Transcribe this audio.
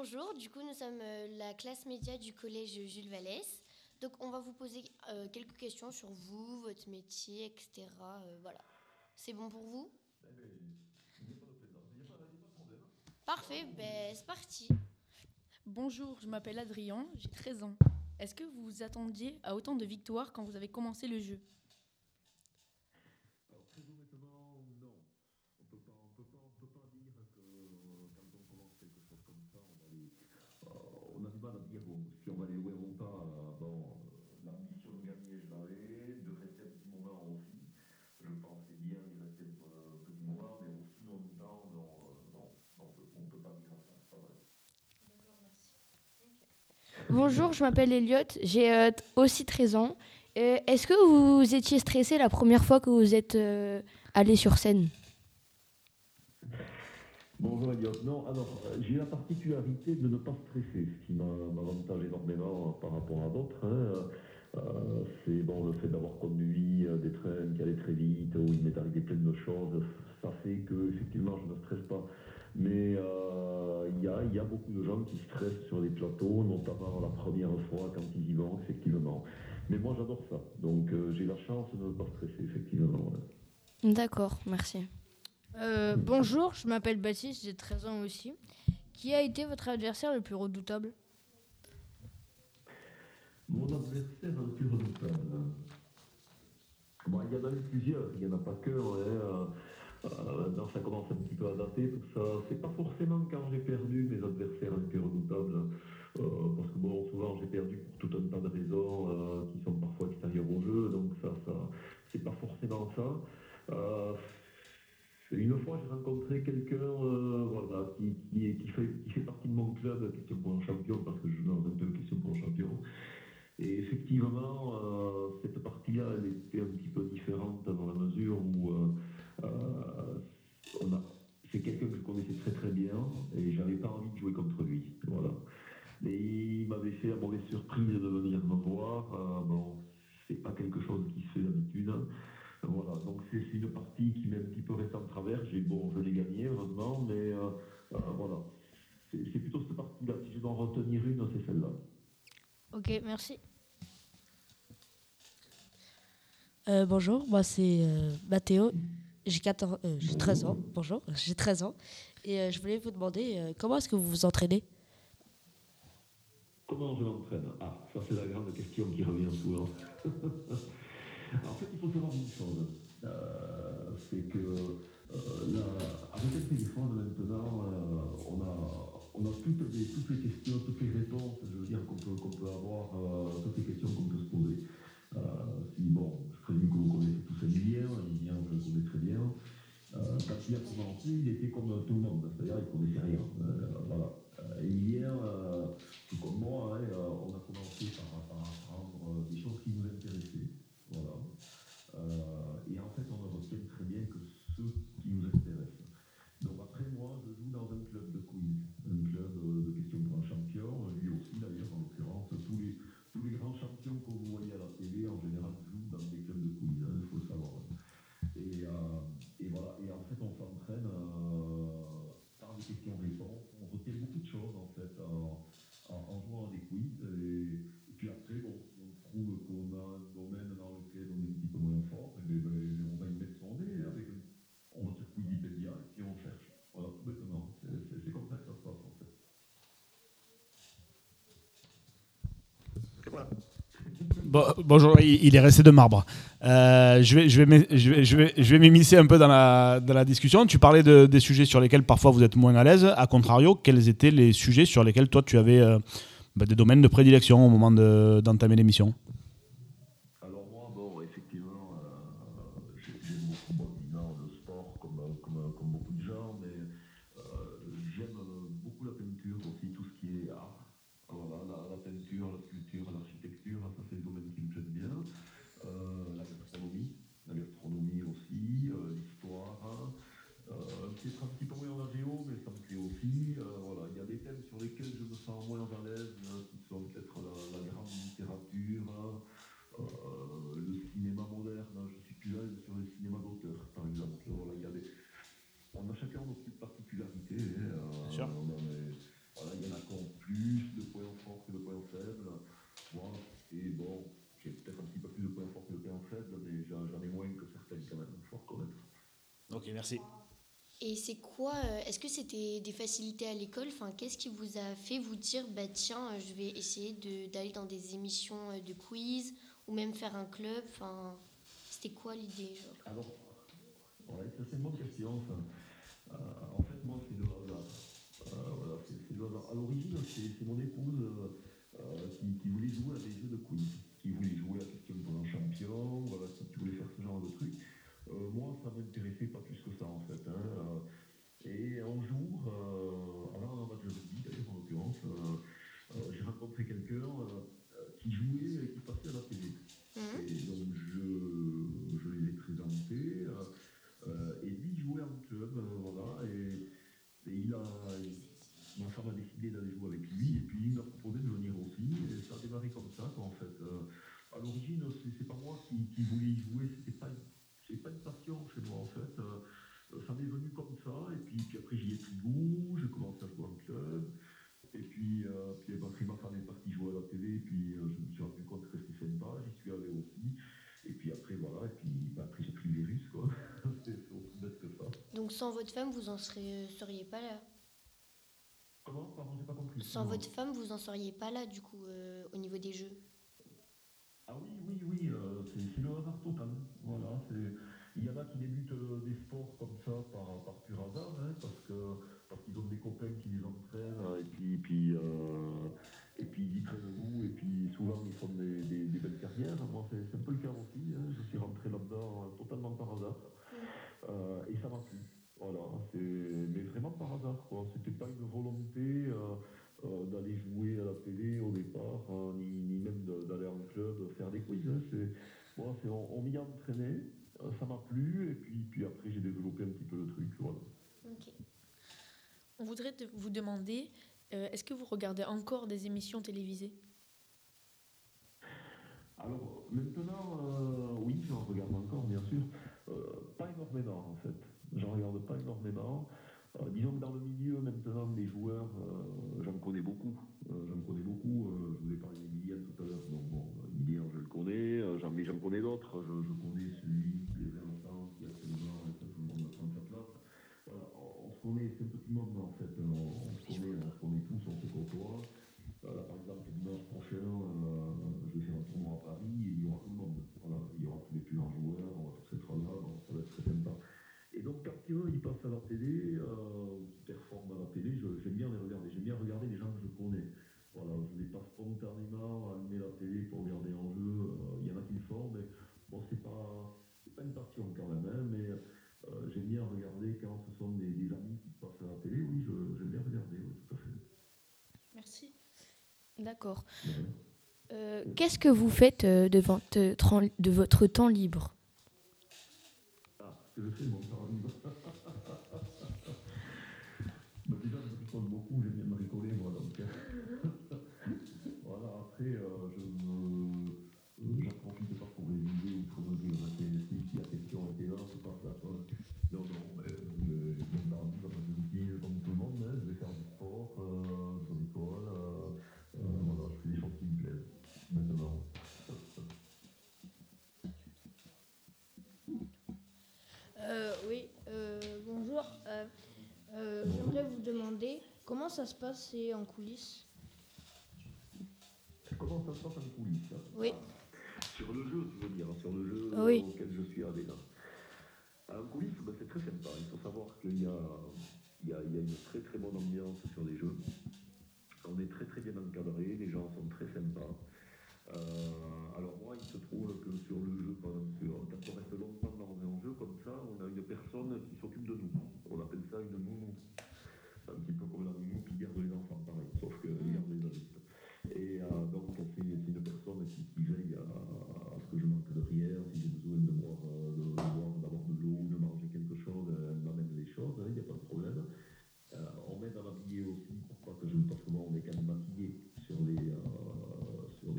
Bonjour, du coup nous sommes la classe média du collège Jules Vallès. Donc on va vous poser quelques questions sur vous, votre métier, etc. Voilà. C'est bon pour vous? Parfait, ben c'est parti. Bonjour, je m'appelle Adrien, j'ai 13 ans. Est-ce que vous vous attendiez à autant de victoires quand vous avez commencé le jeu? Alors très honnêtement, non. On peut pas dire que quand on commence quelque chose comme ça, on a du mal à dire si on va les voir ou pas. L'ambition de gagner, je l'avais, de rester un petit moment aussi. Je pensais bien y rester un petit moment, mais aussi longtemps, non, on peut pas dire ça, c'est pas vrai. Bonjour, je m'appelle Elliot, j'ai aussi 13 ans. Est-ce que vous étiez stressé la première fois que vous êtes allé sur scène? Bonjour Elliot. Non, alors j'ai la particularité de ne pas stresser, ce qui m'avantage énormément par rapport à d'autres. C'est bon, le fait d'avoir conduit des trains qui allaient très vite, où il m'est arrivé plein de choses, ça fait que effectivement je ne stresse pas. Mais il y a beaucoup de gens qui stressent sur les plateaux, notamment la première fois quand ils y vont, effectivement. Mais moi j'adore ça, donc j'ai la chance de ne pas stresser, effectivement. Ouais. D'accord, merci. Bonjour, je m'appelle Baptiste, j'ai 13 ans aussi. Qui a été votre adversaire le plus redoutable? Mon adversaire le plus redoutable. Bon, il y en a eu plusieurs, il n'y en a pas qu'un. Maintenant, ça commence un petit peu à dater, tout ça. C'est pas forcément quand j'ai perdu mes adversaires les plus redoutables. Parce que bon, souvent j'ai perdu pour tout un tas de raisons qui sont parfois extérieures au jeu, donc ça c'est pas forcément ça. Euh, une fois, j'ai rencontré quelqu'un voilà, qui fait partie de mon club, Question pour un champion, parce que je joue dans un club Question pour un champion. Et effectivement, cette partie-là, elle était un petit peu différente dans la mesure où c'est quelqu'un que je connaissais très très bien et j'avais pas envie de jouer contre lui. Voilà. Et il m'avait fait la mauvaise surprise de venir me voir. Bon, c'est pas quelque chose qui se fait d'habitude. Voilà, donc c'est une partie qui m'est un petit peu restée en travers. Je l'ai gagné, heureusement, mais voilà. C'est plutôt cette partie-là. Si je dois en retenir une, c'est celle-là. Ok, merci. Bonjour, moi c'est Mathéo, j'ai 13 ans, bonjour, j'ai 13 ans, et je voulais vous demander comment est-ce que vous vous entraînez? Comment je m'entraîne? Ah, ça c'est la grande question qui revient souvent. En fait, il faut savoir une chose. C'est que avec le téléphone maintenant, on a toutes les questions, toutes les réponses, je veux dire, qu'on peut avoir, toutes les questions qu'on peut se poser. Je présume que vous connaissez tous Emilien, je le connais très bien. Quand il a commencé, il était comme tout le monde, c'est-à-dire il ne connaissait rien. Voilà. Emilien, tout comme moi, on a commencé par apprendre des choses qui nous intéressaient. Voilà. Et en fait, on ne retient très bien que ceux qui nous intéressent. Donc après, moi, je joue dans un club de quiz, un club de questions pour un champion. Lui aussi, d'ailleurs, en l'occurrence, tous les grands champions que vous voyez à la télé, en général, jouent dans des clubs de quiz, il faut le savoir. Et voilà, et en fait, on s'entraîne par des questions-réponses. On retient beaucoup de choses, en fait, en jouant à des quiz. Et puis après, bon, si on trouve qu'on a un domaine dans lequel on est un petit peu moins fort, on va y mettre son nez on va sur Wikipédia et puis on cherche. Voilà, tout bêtement. C'est comme ça que ça se passe, en fait. Et voilà. Bonjour, il est resté de marbre. Je vais m'immiscer un peu dans la discussion. Tu parlais des sujets sur lesquels parfois vous êtes moins à l'aise. A contrario, quels étaient les sujets sur lesquels toi tu avais des domaines de prédilection au moment d'entamer l'émission? Alors moi, bon, effectivement, j'aime beaucoup évidemment, le sport comme beaucoup de gens, mais j'aime beaucoup la peinture aussi, tout ce qui est art. Voilà, la peinture, la sculpture, l'architecture, ça c'est le domaine qui me plaît bien. La gastronomie aussi, l'histoire. Peut-être un petit peu moins la géo, mais ça me plaît aussi. Voilà, il y a des thèmes sur lesquels je me sens moins à l'aise, qui sont peut-être la grande littérature, le cinéma moderne. Je suis plus à l'aise sur le cinéma d'auteur, par exemple. Voilà, on a chacun nos petites particularités. Bien sûr. Voilà, il y en a qu'on merci. Et c'est quoi, est-ce que c'était des facilités à l'école? Enfin, qu'est-ce qui vous a fait vous dire, bah tiens, je vais essayer d'aller dans des émissions de quiz ou même faire un club? Enfin, c'était quoi l'idée, genre? Alors, ouais, ça c'est une bonne question. Ça. En fait, moi, c'est le hasard. Voilà, c'est le hasard. À l'origine, c'est mon épouse qui voulait jouer à des jeux de quiz, qui voulait jouer à Question pour un champion, voilà, qui voulait faire ce genre de truc. Moi, ça m'intéressait pas plus que ça, en fait. Hein. Et un jour, avant un match de rugby, d'ailleurs, en l'occurrence, j'ai rencontré quelqu'un qui jouait et qui passait à la télé. Et donc, je les ai présentés. Et lui, il jouait en club, voilà. Et ma femme a décidé d'aller jouer avec lui. Et puis, il m'a proposé de venir aussi. Et ça a démarré comme ça, quoi, en fait. À l'origine, c'est pas moi qui voulais y jouer. C'est pas une passion chez moi, en fait. Ça m'est venu comme ça. Et puis après, j'y ai pris goût. J'ai commencé à jouer en club. Et puis après, ma femme est partie jouer à la télé. Et puis, je me suis rendu compte que c'était sympa. J'y suis allé aussi. Et puis après, voilà. Et puis, après, j'ai pris le virus, quoi. C'est aussi bête que ça. Donc sans votre femme, vous en seriez pas là. Comment? Pardon, j'ai pas compris. Sans Non. votre femme, vous en seriez pas là, du coup, au niveau des jeux. Ah oui, c'est le hasard total. Voilà, il y en a qui débutent des sports comme ça par pur hasard, hein, parce qu'ils ont des copains qui les entraînent, et puis ils y prennent goût, et puis souvent ils font des belles carrières. Moi, c'est un peu le cas aussi. Hein. Je suis rentré là-dedans totalement par hasard, et ça m'a plu. Voilà, mais vraiment par hasard, quoi. C'était pas une volonté. D'aller jouer à la télé au départ, hein, ni même d'aller en club faire des quiz. Hein. On m'y a entraîné, ça m'a plu, et puis après j'ai développé un petit peu le truc. Voilà. Ok. On voudrait vous demander, est-ce que vous regardez encore des émissions télévisées? Alors maintenant, oui, j'en regarde encore, bien sûr. Pas énormément en fait. J'en regarde pas énormément. Disons que dans le milieu maintenant des joueurs, j'en connais beaucoup. Je vous ai parlé d'Emilien tout à l'heure. Donc bon, Emilien, je le connais. Mais j'en connais d'autres. Je connais celui qui est longtemps, qui a actuellement tout le monde prend sa place. Voilà, on se connaît, c'est un petit monde en fait. On se connaît tous, on se côtoie. Par exemple, dimanche prochain, je vais faire un tournoi à Paris et il y aura tout le monde. Voilà, il y aura tous les plus grands joueurs, on va tous être là, donc ça va être très sympa. Et donc, quand ils passent à la télé, qui performent à la télé, j'aime bien les regarder. J'aime bien regarder les gens que je connais. Voilà, je ne vais pas spontanément allumer la télé pour regarder un jeu. Il y en a qui le font, mais bon, c'est pas une passion quand même. Hein, mais j'aime bien regarder quand ce sont des amis qui passent à la télé. Oui, j'aime bien regarder, oui, tout à fait. Merci. D'accord. Ouais. Qu'est-ce que vous faites de votre temps libre? Ce que je fais, mon temps libre. Bah, déjà, je bricole beaucoup, j'aime bien me bricoler, moi, donc. Voilà, après, j'en profite pas pour réviser ou pour me dire, si la question était là, c'est pas ça, quoi. Non, mon temps libre, je l'utilise comme tout le monde, hein, je vais faire du sport, je bricole, voilà, je fais des choses qui me plaisent, maintenant. Oui, bonjour. J'aimerais vous demander comment ça se passe en coulisses. Comment ça se passe en coulisses? Oui. Sur le jeu, tu veux dire, sur le jeu Oui. auquel je suis allé là. En coulisses, c'est très sympa. Il faut savoir qu'il y a une très très bonne ambiance sur les jeux. On est très très bien encadré, les gens sont très sympas. Alors moi, il se trouve que sur le jeu, quand on reste longtemps dans un jeu comme ça, on a une personne qui s'occupe de nous. On appelle ça une nounou. Un petit peu comme la nounou qui garde les enfants, pareil, sauf que garde les adultes. Et donc c'est une personne qui veille à ce que je manque de rien, si j'ai besoin de boire de